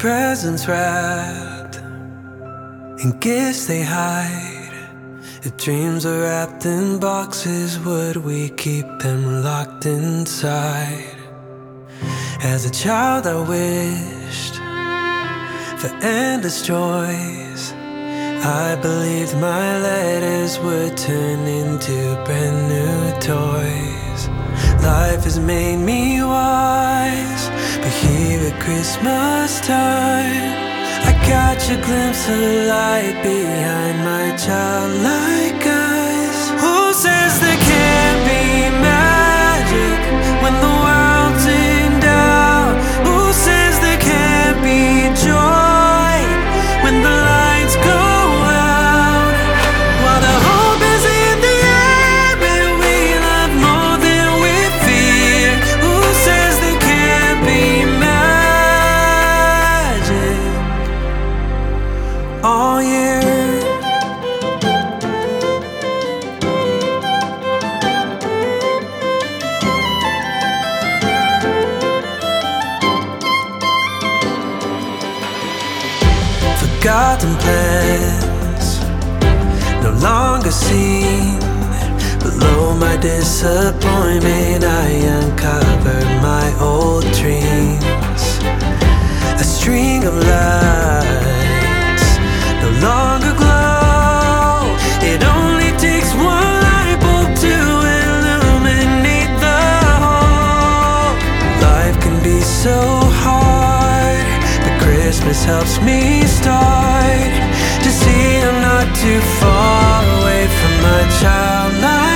presents wrapped in gifts they hide. If dreams are wrapped in boxes, would we keep them locked inside? As a child I wished for endless joys. I believed my letters would turn into brand new toys. Life has made me wise, but here at Christmas time I catch a glimpse of light behind my childlike eyes. Who says there can't be magic when the world's in doubt? Who says there can't be joy when the lights go out? While the hope is in the air and we love more than we fear, who says there can't be magic all year? Forgotten plans, no longer seen. Below my disappointment, I uncovered my old dreams. A string of lights no longer glow. It only takes one light bulb to illuminate the whole. Life can be so hard, but Christmas helps me start to see I'm not too far away from my childlike